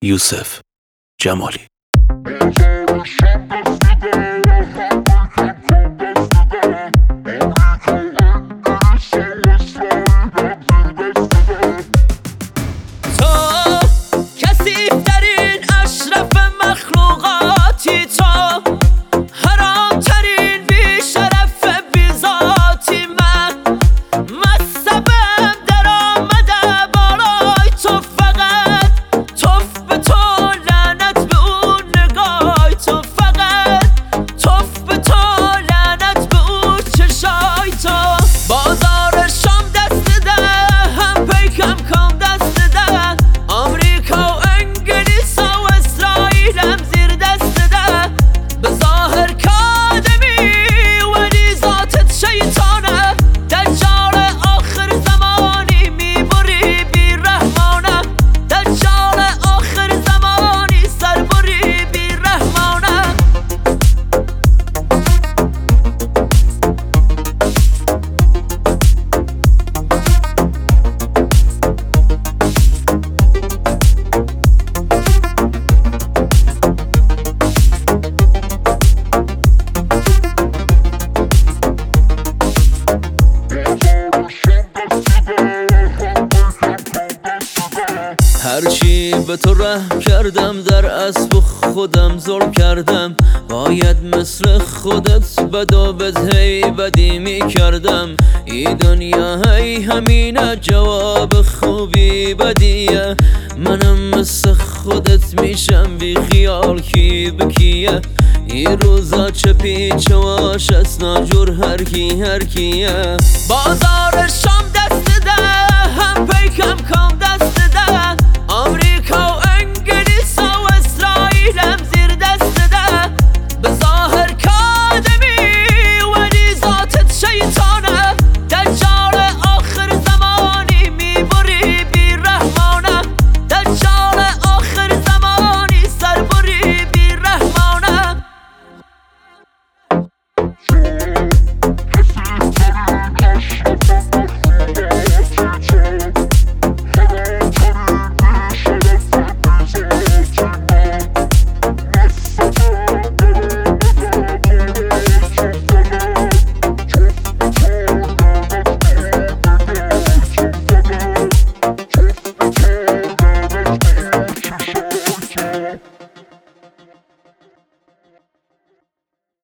یوسف جمالی. هرچی به تو ره کردم در اسب خودم ظلم کردم، باید مثل خودت بدابت هی بدی می کردم. ای دنیا هی همینه جواب خوبی بدیه، منم مثل خودت میشم بی خیال کی بکیه. این روزا چه پیچ واش از ناجور هر کیه. بازار شام دست ده هم پیکم کام